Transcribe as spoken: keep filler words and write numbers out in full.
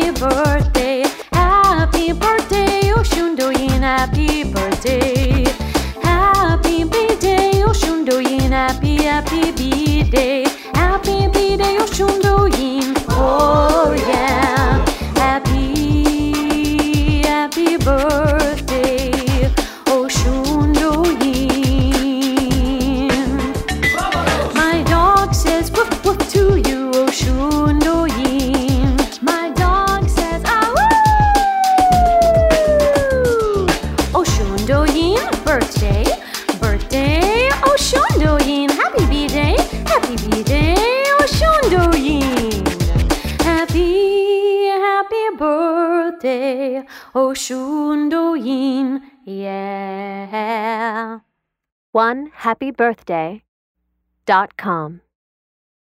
happy birthday, happy birthday, Oshundoyin, happy birthday, happy birthday, Oshundoyin, happy, happy birthday, happy birthday, Oshundoyin, oh yeah, happy, happy birthday, Oshundoyin. My dog says woof woof to you, Oshundoyin. My dog says ah woo. Oshundoyin, birthday, birthday, Oshundoyin. Happy birthday, happy birthday, Oshundoyin. Happy, happy birthday, Oshundoyin. Yeah. one happy birthday dot com